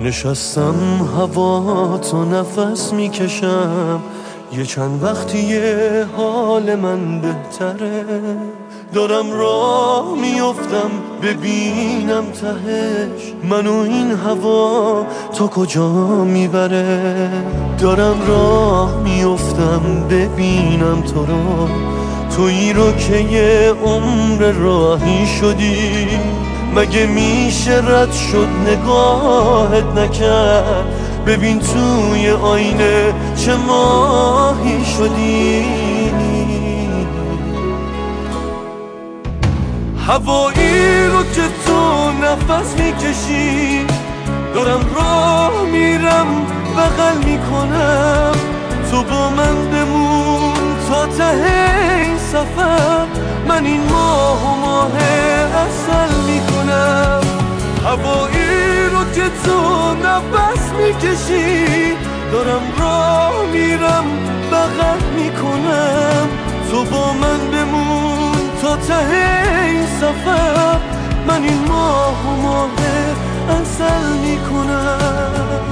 نشستم هوا تو نفس میکشم، یه چند وقتیه حال من بهتره. دارم راه میافتم ببینم تهش منو این هوا تا کجا میبره. دارم راه میافتم ببینم تو رو، تویی رو که یه عمر راهی شدی. مگه میشه رد شد نگاهت نکرد؟ ببین توی آینه چه ماهی شدی. هوایی رو که تو نفس میکشی، دارم راه میرم بغل میکنم. تو با من بمون تا ته این سفر، من این ماه عسل میکنم. هوایی رو که تو نفس میکشی، دارم راه میرم بغل میکنم. تو با من بمون تا ته این سفر، من این ماه عسل میکنم.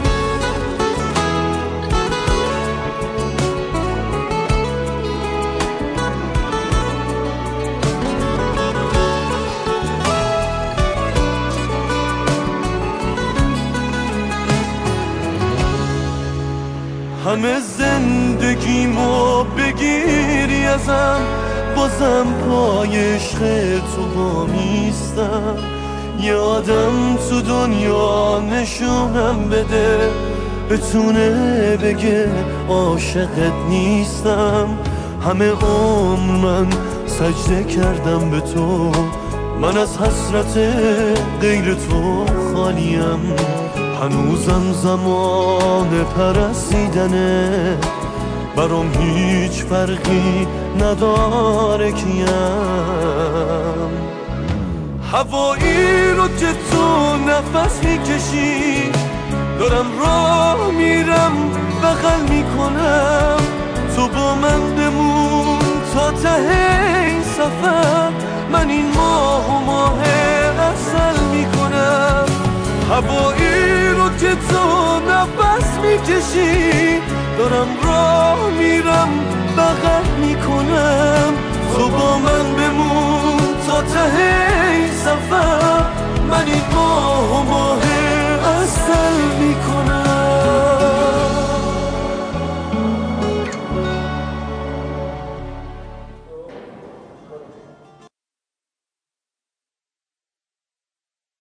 همه زندگیمو بگیری ازم، بازم پای عشق تو وامیستم. یه آدم تو دنیا نشونم بده، بتونه بگه عاشقت نیستم. همه عمر من سجده کردم به تو، من از حسرت غیر تو خالیم. هنوزم زمان پرستیدنه، برام هیچ فرقی نداره کیم. هوایی رو که تو نفس میکشی، دارم راه میرم بغل میکنم. تو با من بمون تا ته این سفر، من این ماه عسل میکنم. هوایی رو که تو نفس میکشی، دارم راه میرم بغل میکنم. تو با من بمون تا ته